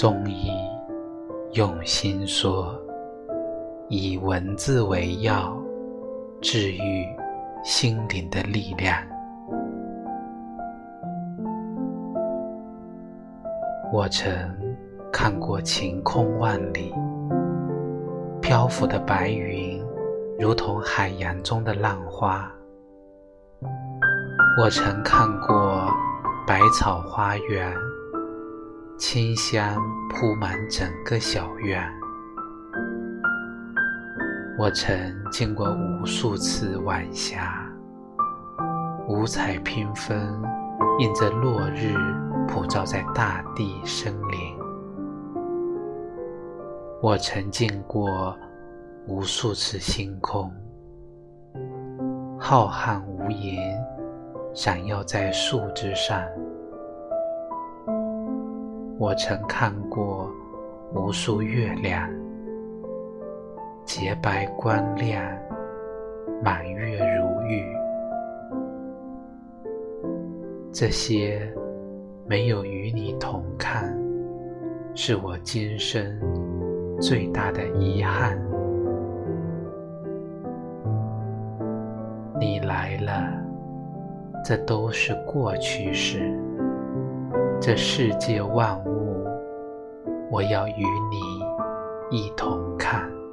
宗义用心说，以文字为药，治愈心灵的力量。我曾看过晴空万里，漂浮的白云如同海洋中的浪花。我曾看过百草花园，清香铺满整个小院。我曾见过无数次晚霞，五彩缤纷，映着落日普照在大地森林。我曾见过无数次星空，浩瀚无垠，闪耀在树枝上。我曾看过无数月亮，洁白光亮，满月如玉。这些没有与你同看，是我今生最大的遗憾。你来了，这都是过去式。这世界万物，我要与你一同看。